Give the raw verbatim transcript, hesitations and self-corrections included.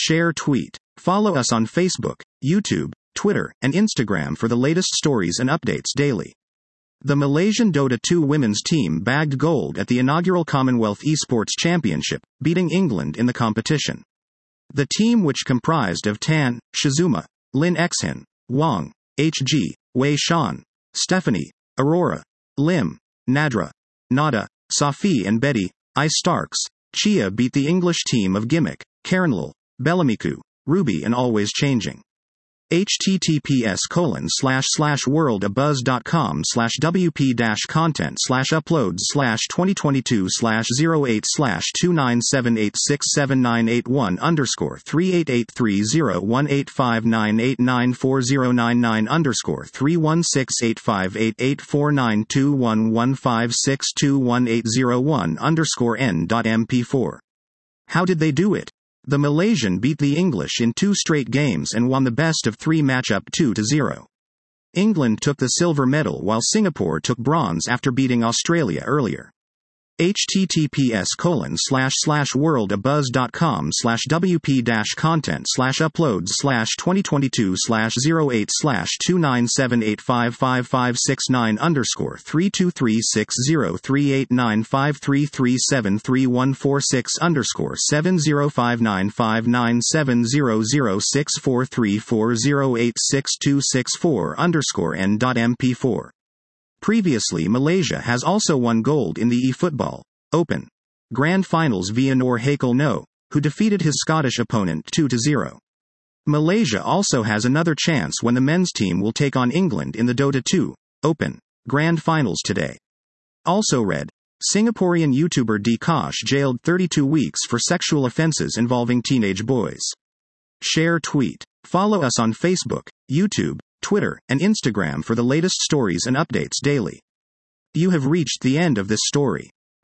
Share tweet. Follow us on Facebook, YouTube, Twitter, and Instagram for the latest stories and updates daily. The Malaysian Dota two women's team bagged gold at the inaugural Commonwealth Esports Championship, beating England in the competition. The team, which comprised of Tan, Shizuma, Lin Xhen, Wang, H G, Wei Shan, Stephanie, Aurora, Lim, Nadra, Nada, Safi and Betty, I Starks, Chia beat the English team of Gimmick, Karenlil, Bellamiku, Ruby and Always Changing. https colon slash slash worldabuzz.com slash wp dash content slash uploads slash 2022 slash 08 slash 297867981 underscore 3883018598940999 underscore 3168588492115621801 underscore n.mp4. How did they do it? The Malaysian beat the English in two straight games and won the best of three matchup two to zero. England took the silver medal while Singapore took bronze after beating Australia earlier. https colon slash slash worldabuzz.com slash wp dash content slash uploads slash 2022 slash 08 slash 297855569 underscore 3236038953373146 underscore 70595970064340862264 underscore n.mp4. Previously, Malaysia has also won gold in the eFootball Open Grand Finals via Noor Hakel No, who defeated his Scottish opponent two to zero. Malaysia also has another chance when the men's team will take on England in the Dota two Open Grand Finals today. Also read, Singaporean YouTuber D Kosh jailed thirty-two weeks for sexual offenses involving teenage boys. Share tweet. Follow us on Facebook, YouTube, Twitter, and Instagram for the latest stories and updates daily. You have reached the end of this story.